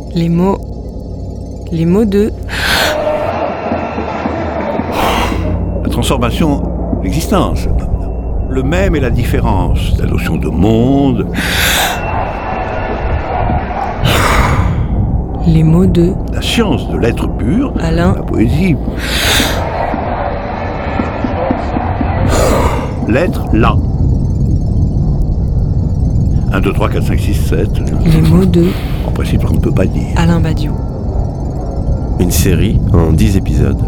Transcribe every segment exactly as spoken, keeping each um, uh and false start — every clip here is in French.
Les mots... Les mots de... La transformation, l'existence. Le même et la différence. La notion de monde. Les mots de... La science de l'être pur. Alain. La poésie. L'être là. un, deux, trois, quatre, cinq, six, sept. Les mots de... En principe, on ne peut pas dire. Alain Badiou. Une série en dix épisodes.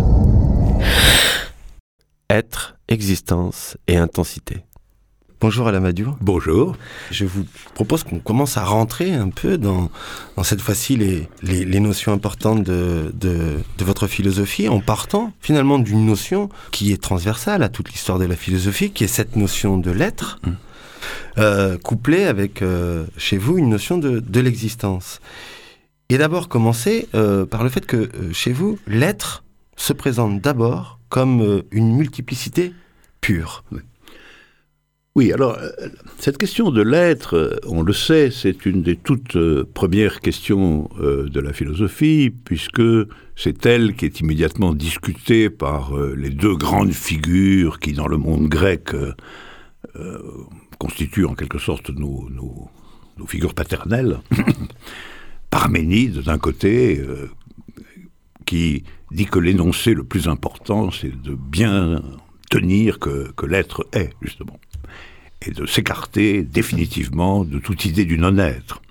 Être, existence et intensité. Bonjour Alain Badiou. Bonjour. Je vous propose qu'on commence à rentrer un peu dans, dans cette fois-ci les, les, les notions importantes de, de, de votre philosophie, en partant finalement d'une notion qui est transversale à toute l'histoire de la philosophie, qui est cette notion de l'être, mmh. euh, couplée avec, euh, chez vous, une notion de, de l'existence. Et d'abord commencer euh, par le fait que, euh, chez vous, l'être se présente d'abord comme euh, une multiplicité pure. Oui. Oui, alors, cette question de l'être, on le sait, c'est une des toutes premières questions de la philosophie, puisque c'est elle qui est immédiatement discutée par les deux grandes figures qui, dans le monde grec, euh, constituent en quelque sorte nos, nos, nos figures paternelles. Parménide, d'un côté, euh, qui dit que l'énoncé le plus important, c'est de bien tenir que, que l'être est, justement, et de s'écarter définitivement de toute idée du non-être.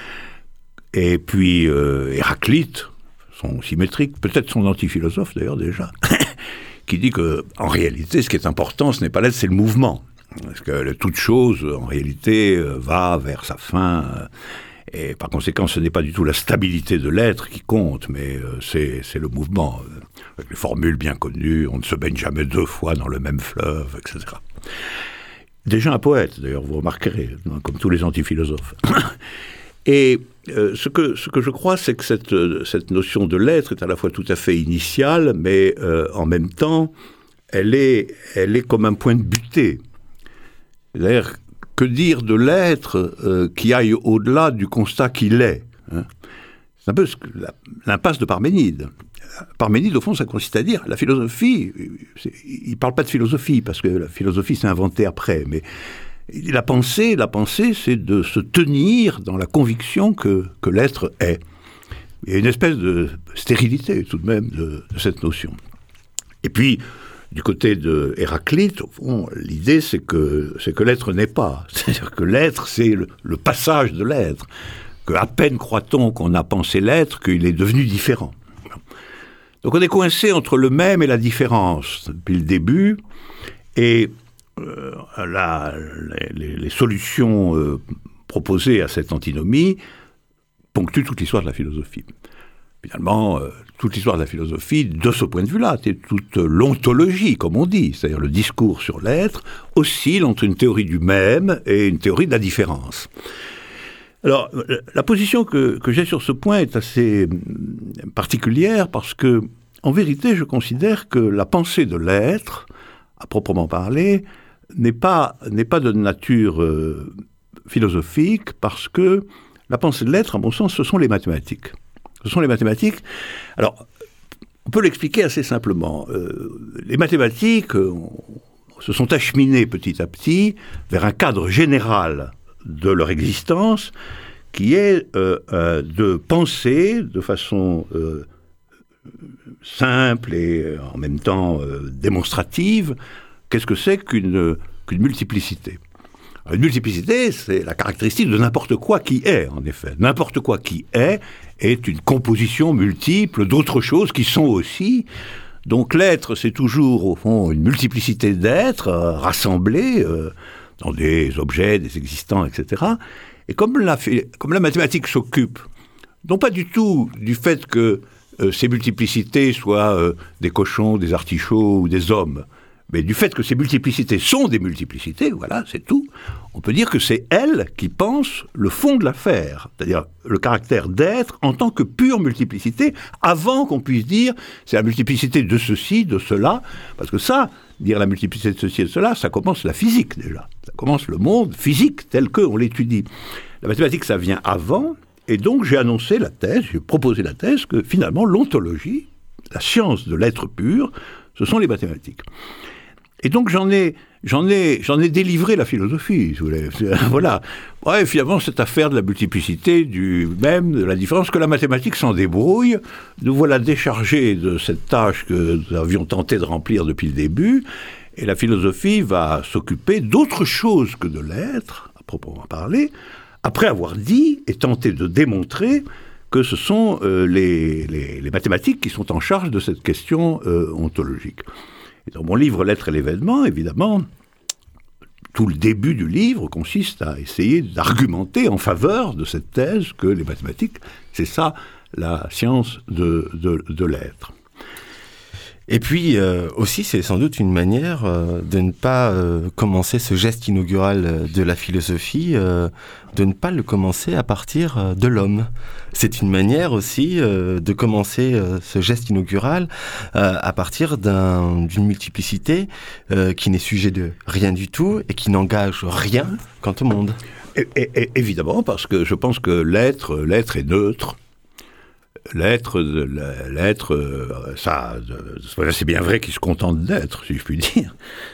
Et puis euh, Héraclite, son symétrique, peut-être son antiphilosophe d'ailleurs déjà, qui dit que en réalité, ce qui est important, ce n'est pas l'être, c'est le mouvement. Parce que toute chose, en réalité, euh, va vers sa fin, euh, et par conséquent, ce n'est pas du tout la stabilité de l'être qui compte, mais euh, c'est, c'est le mouvement. Euh, avec les formules bien connues, on ne se baigne jamais deux fois dans le même fleuve, et cetera. Déjà un poète, d'ailleurs, vous remarquerez, comme tous les antiphilosophes. Et euh, ce, que, ce que je crois, c'est que cette, cette notion de l'être est à la fois tout à fait initiale, mais euh, en même temps, elle est, elle est comme un point de butée. C'est-à-dire, que dire de l'être euh, qui aille au-delà du constat qu'il est, hein ? C'est un peu ce que, la, l'impasse de Parménide. Parménide, au fond, ça consiste à dire, la philosophie, il ne parle pas de philosophie, parce que la philosophie s'est inventée après, mais la pensée, la pensée, c'est de se tenir dans la conviction que, que l'être est. Il y a une espèce de stérilité, tout de même, de, de cette notion. Et puis, du côté de Héraclite, au fond, l'idée, c'est que, c'est que l'être n'est pas. C'est-à-dire que l'être, c'est le, le passage de l'être. Qu'à peine croit-on qu'on a pensé l'être, qu'il est devenu différent. Donc on est coincé entre le même et la différence depuis le début, et euh, la, les, les solutions euh, proposées à cette antinomie ponctuent toute l'histoire de la philosophie. Finalement, euh, toute l'histoire de la philosophie, de ce point de vue-là, c'est toute l'ontologie, comme on dit, c'est-à-dire le discours sur l'être, oscille entre une théorie du même et une théorie de la différence. Alors, la position que, que j'ai sur ce point est assez particulière parce que, en vérité, je considère que la pensée de l'être, à proprement parler, n'est pas, n'est pas de nature euh, philosophique parce que la pensée de l'être, à mon sens, ce sont les mathématiques. Ce sont les mathématiques. Alors, on peut l'expliquer assez simplement. Euh, les mathématiques euh, se sont acheminées petit à petit vers un cadre général de leur existence, qui est euh, euh, de penser de façon euh, simple et euh, en même temps euh, démonstrative, qu'est-ce que c'est qu'une, qu'une multiplicité. Alors, une multiplicité, c'est la caractéristique de n'importe quoi qui est, en effet. N'importe quoi qui est est une composition multiple d'autres choses qui sont aussi. Donc l'être, c'est toujours, au fond, une multiplicité d'êtres euh, rassemblés euh, dans des objets, des existants, et cetera. Et comme la, comme la mathématique s'occupe, non pas du tout du fait que euh, ces multiplicités soient euh, des cochons, des artichauts ou des hommes, mais du fait que ces multiplicités sont des multiplicités, voilà, c'est tout, on peut dire que c'est elle qui pense le fond de l'affaire, c'est-à-dire le caractère d'être en tant que pure multiplicité, avant qu'on puisse dire c'est la multiplicité de ceci, de cela, parce que ça, dire la multiplicité de ceci et de cela, ça commence la physique déjà, ça commence le monde physique tel qu'on l'étudie. La mathématique, ça vient avant, Et donc j'ai annoncé la thèse, j'ai proposé la thèse que finalement l'ontologie, la science de l'être pur, ce sont les mathématiques. Et donc j'en ai, j'en ai, j'en ai délivré la philosophie, si vous voulez. Voilà. Ouais, finalement, cette affaire de la multiplicité, du même, de la différence, que la mathématique s'en débrouille, nous voilà déchargés de cette tâche que nous avions tenté de remplir depuis le début, et la philosophie va s'occuper d'autre chose que de l'être, à proprement parler, après avoir dit et tenté de démontrer que ce sont euh, les, les, les mathématiques qui sont en charge de cette question euh, ontologique. Et dans mon livre « L'être et l'événement », évidemment, tout le début du livre consiste à essayer d'argumenter en faveur de cette thèse que les mathématiques, c'est ça la science de, de, de l'être. Et puis euh, aussi, c'est sans doute une manière euh, de ne pas euh, commencer ce geste inaugural de la philosophie, euh, de ne pas le commencer à partir euh, de l'homme. C'est une manière aussi euh, de commencer euh, ce geste inaugural euh, à partir d'un, d'une multiplicité euh, qui n'est sujet de rien du tout et qui n'engage rien quant au monde. Et, et, et, évidemment, parce que je pense que l'être, l'être est neutre. L'être, l'être, ça, c'est bien vrai qu'il se contente d'être, si je puis dire.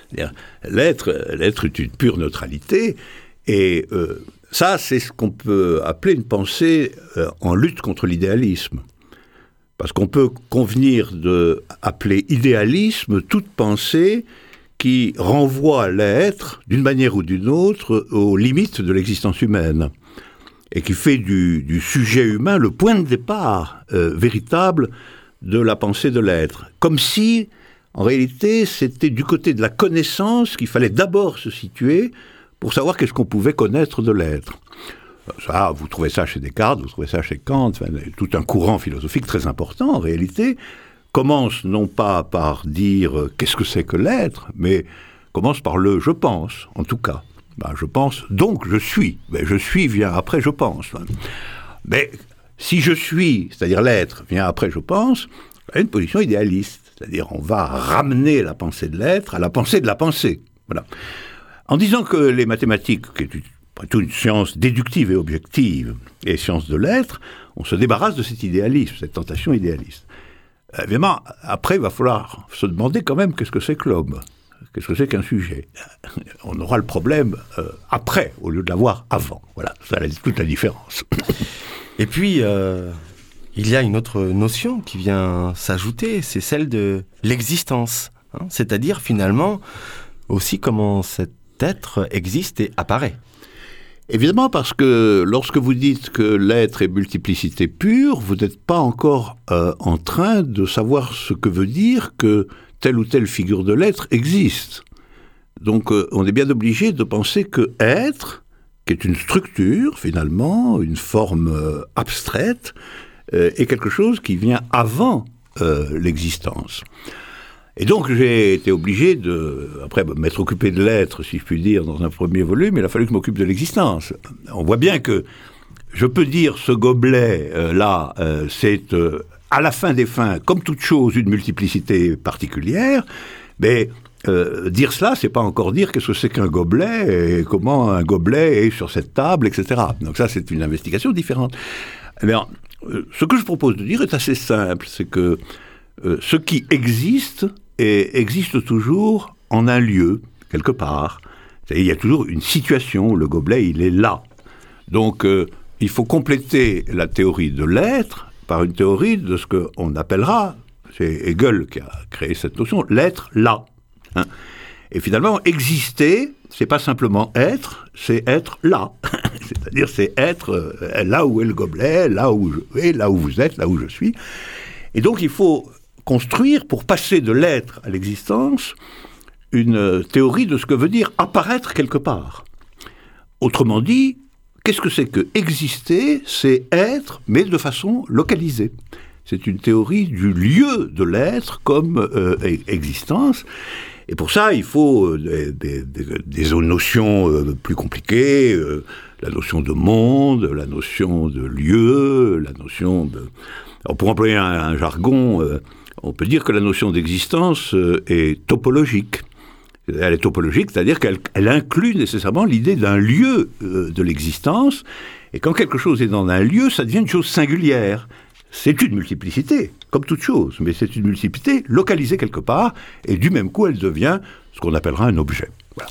L'être, l'être est une pure neutralité, et euh, ça, c'est ce qu'on peut appeler une pensée euh, en lutte contre l'idéalisme. Parce qu'on peut convenir d'appeler idéalisme toute pensée qui renvoie l'être, d'une manière ou d'une autre, aux limites de l'existence humaine, et qui fait du, du sujet humain le point de départ euh, véritable de la pensée de l'être. Comme si, en réalité, c'était du côté de la connaissance qu'il fallait d'abord se situer pour savoir qu'est-ce qu'on pouvait connaître de l'être. Ça, vous trouvez ça chez Descartes, vous trouvez ça chez Kant, enfin, tout un courant philosophique très important, en réalité, commence non pas par dire euh, qu'est-ce que c'est que l'être, mais commence par le « je pense », en tout cas. Ben, je pense, donc je suis. Ben, je suis vient après je pense. Mais si je suis, c'est-à-dire l'être, vient après je pense, c'est une position idéaliste. C'est-à-dire on va ramener la pensée de l'être à la pensée de la pensée. Voilà. En disant que les mathématiques, qui est après tout une science déductive et objective, et science de l'être, on se débarrasse de cet idéalisme, cette tentation idéaliste. Évidemment, après, il va falloir se demander quand même qu'est-ce que c'est que l'homme. Qu'est-ce que c'est qu'un sujet ? On aura le problème euh, après, au lieu de l'avoir avant. Voilà, ça c'est toute la différence. Et puis, euh, il y a une autre notion qui vient s'ajouter, c'est celle de l'existence. Hein, c'est-à-dire, finalement, aussi comment cet être existe et apparaît. Évidemment, parce que lorsque vous dites que l'être est multiplicité pure, vous n'êtes pas encore euh, en train de savoir ce que veut dire que telle ou telle figure de l'être existe. Donc euh, on est bien obligé de penser que être, qui est une structure finalement, une forme euh, abstraite, euh, est quelque chose qui vient avant euh, l'existence. Et donc j'ai été obligé de, après m'être occupé de l'être, si je puis dire, dans un premier volume, il a fallu que je m'occupe de l'existence. On voit bien que je peux dire ce gobelet euh, là, euh, c'est euh, à la fin des fins, comme toute chose, une multiplicité particulière, mais euh, dire cela, c'est pas encore dire qu'est-ce que c'est qu'un gobelet, et comment un gobelet est sur cette table, et cetera. Donc ça, c'est une investigation différente. Alors, euh, ce que je propose de dire est assez simple, c'est que euh, ce qui existe et existe toujours en un lieu, quelque part. C'est-à-dire, il y a toujours une situation, le gobelet, il est là. Donc, euh, il faut compléter la théorie de l'être par une théorie de ce qu'on appellera, c'est Hegel qui a créé cette notion, l'être là. Hein. Et finalement, exister, c'est pas simplement être, c'est être là. C'est-à-dire, c'est être euh, là où est le gobelet, là où je vais, là où vous êtes, là où je suis. Et donc, il faut construire, pour passer de l'être à l'existence, une théorie de ce que veut dire apparaître quelque part. Autrement dit, qu'est-ce que c'est que exister ? C'est être, mais de façon localisée. C'est une théorie du lieu de l'être comme euh, existence. Et pour ça, il faut des, des, des, des notions euh, plus compliquées, euh, la notion de monde, la notion de lieu, la notion de... Alors pour employer un, un jargon, euh, on peut dire que la notion d'existence euh, est topologique. Elle est topologique, c'est-à-dire qu'elle elle inclut nécessairement l'idée d'un lieu euh, de l'existence, Et quand quelque chose est dans un lieu, ça devient une chose singulière. C'est une multiplicité, comme toute chose, mais c'est une multiplicité localisée quelque part, et du même coup, elle devient ce qu'on appellera un objet. Voilà.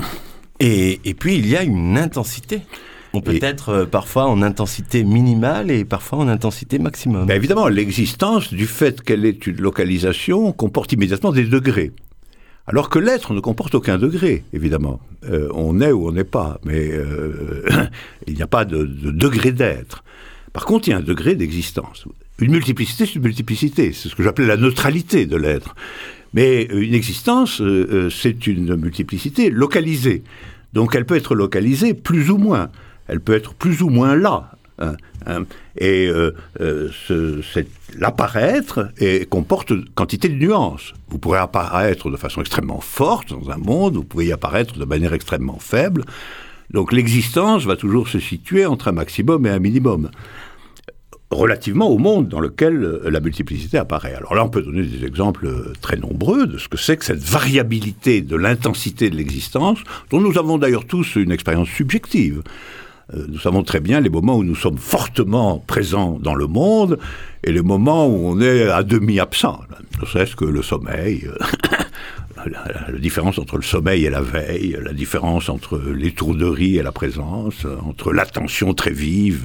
Et, et puis, il y a une intensité. On peut et, être euh, parfois en intensité minimale et parfois en intensité maximum. Ben évidemment, l'existence, du fait qu'elle est une localisation, comporte immédiatement des degrés. Alors que l'être ne comporte aucun degré, évidemment. Euh, on est ou on n'est pas, mais euh, il n'y a pas de, de degré d'être. Par contre, il y a un degré d'existence. Une multiplicité, c'est une multiplicité. C'est ce que j'appelais la neutralité de l'être. Mais une existence, euh, c'est une multiplicité localisée. Donc elle peut être localisée plus ou moins. Elle peut être plus ou moins là. Hein, hein. Et euh, euh, ce, c'est, l'apparaître et comporte quantité de nuances. Vous pourrez apparaître de façon extrêmement forte dans un monde, vous pouvez y apparaître de manière extrêmement faible. Donc l'existence va toujours se situer entre un maximum et un minimum, relativement au monde dans lequel la multiplicité apparaît. Alors là, on peut donner des exemples très nombreux de ce que c'est que cette variabilité de l'intensité de l'existence, dont nous avons d'ailleurs tous une expérience subjective. Nous savons très bien les moments où nous sommes fortement présents dans le monde et les moments où on est à demi absent. Ne serait-ce que le sommeil, la, la, la différence entre le sommeil et la veille, la différence entre l'étourderie et la présence, entre l'attention très vive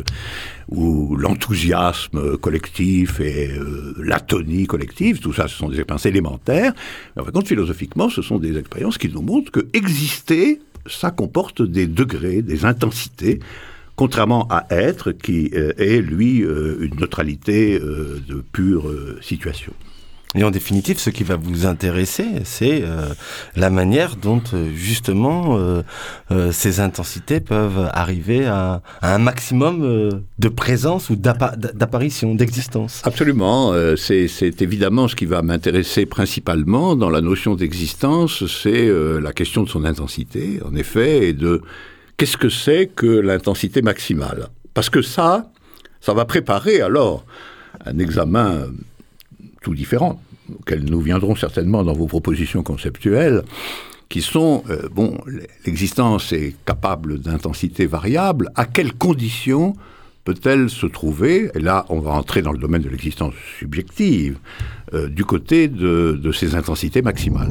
ou l'enthousiasme collectif et euh, l'atonie collective, tout ça, ce sont des expériences élémentaires. Mais en fin de compte, philosophiquement, ce sont des expériences qui nous montrent que exister, ça comporte des degrés, des intensités, contrairement à être, qui euh, est, lui, euh, une neutralité euh, de pure euh, situation. Et en définitive, ce qui va vous intéresser, c'est euh, la manière dont, justement, euh, euh, ces intensités peuvent arriver à, à un maximum euh, de présence ou d'appa- d'apparition, d'existence. Absolument. Euh, c'est, c'est évidemment ce qui va m'intéresser principalement dans la notion d'existence, c'est euh, la question de son intensité, en effet, et de qu'est-ce que c'est que l'intensité maximale. Parce que ça, ça va préparer alors un examen tout différents, auxquels nous viendrons certainement dans vos propositions conceptuelles, qui sont, euh, bon, l'existence est capable d'intensité variable, à quelles conditions peut-elle se trouver, et là on va entrer dans le domaine de l'existence subjective, euh, du côté de, de ces intensités maximales.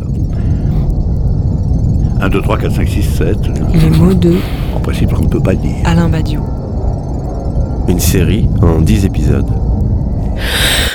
un, deux, trois, quatre, cinq, six, sept... Les mots de... En principe, qu'on ne peut pas dire. Alain Badiou. Une série en dix épisodes.